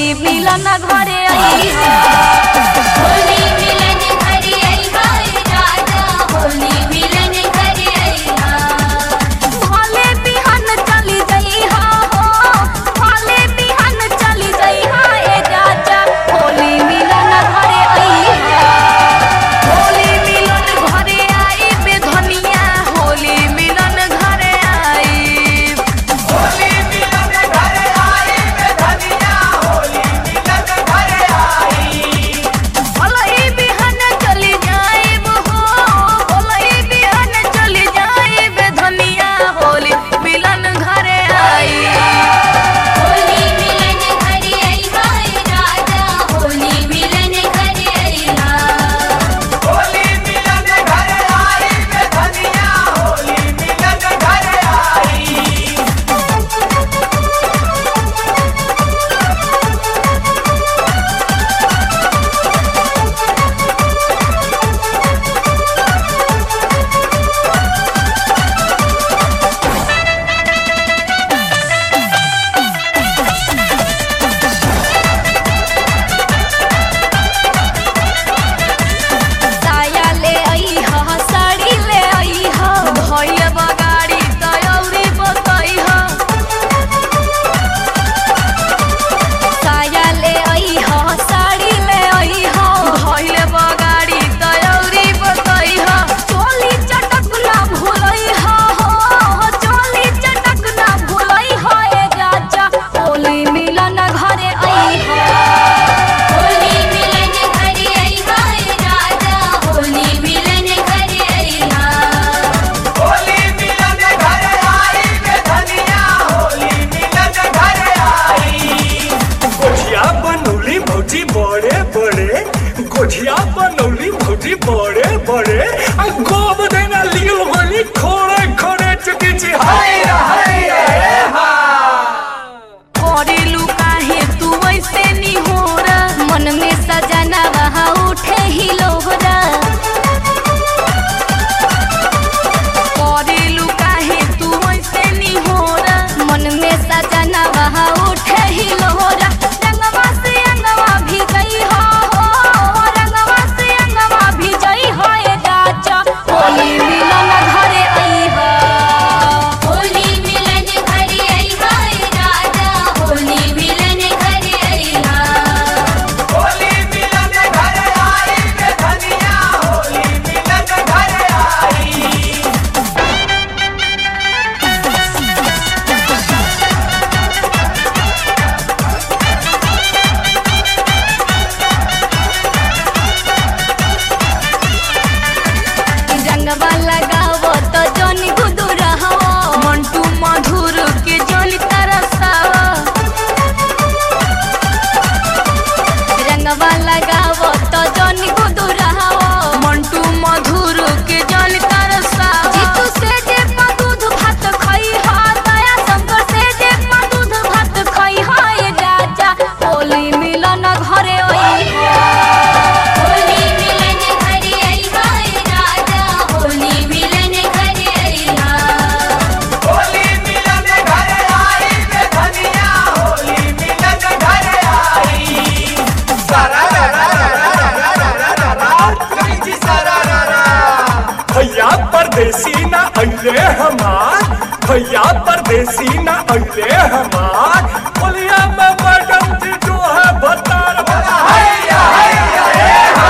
होली मिलन घरे आइहा होली मिलन घरे आइहा राजा होली मिलन घरे आइहा भले बिहान चली जइहा हो भले बिहान चली जइहा ए राजा होली मिलन घरे आइहा होली मिलन घरे आइबे धनिया होली मिलन घरे आइब होली मिलन घरे आइबे धनिया होली मिलन घरे आई भले बिहान चली जाइब हो भले बिहान चली जाइब धनिया होली मिलन घरे आइब होली मिलन घरे आइहा राजा होली मिलन घरे आइहा होली मिलन घरे आइबे धनिया होली मिलन घरे आई साया ले आइहा साड़ी ले आइहा भइया बगाड़ी तयौरी बतइहा साया ले आइहा साड़ी ले आइहा भइया बगाड़ी तयौरी बतइहा चोली चटक ना भुलइहा हो चोली चटक ना भुलइहा ए राजा होली मिलन घरे आइहा होली मिलन घरे आइहा राजा होली मिलन घरे आइहा होली मिलन घरे आइबे धनिया होली मिलन घरे आई गोझिया बनौली भौजी बड़े बड़े गोझिया बनौली भौजी बड़े बड़े आ गोब देना लील होली खोड़े खोड़े चुकी छी हाय रे हा करेलू काहे तू ऐसे निहोरा मन में सजना वहाँ उठे ही लोहरा करेलू काहे तू ऐसे निहोरा मन में सजना वहाँ उठे ही लोहरा रंगवा से अंगवा भी गई हो रंगवा से अंगवा भी गई हो ए राजा होली मिलन घरे आइबा होली मिलन घरे आइहा राजा होली मिलन घरे आइहा होली मिलन घरे आइबे धनिया होली मिलन घरे आई रंगवा लगावो तो जोनी गुदुरहावो मंटू मधुर के जोली तरसावो रंगवा लगावो तो जोनी गुदुरहावो मंटू मधुर के जोली तरसावो जीतू से जे दूध भात खई हा दया शंकर से जे दूध भात खई हा ए राजा होली मिलन घरे आइहा होली मिलन घरे आइहा राजा होली मिलन घरे आइहा होली मिलन घरे आइबे धनिया होली मिलन घरे आई सारा रा रा रा रा रा रा रा रा कहीं जी सारा रा रा भैया परदेसी ना अइले हमार भैया परदेसी ना अइले हमार बोलिया में मैडम जी जो है भतार भला हैया हैया रे हा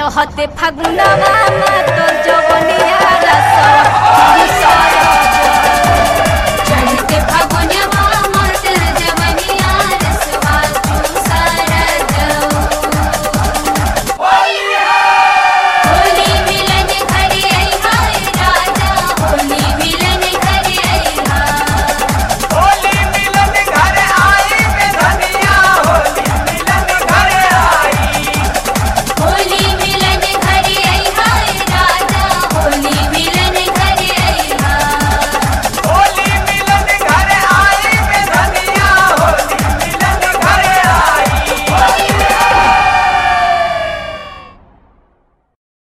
चहते फागुनवा तो जवनिया रसवा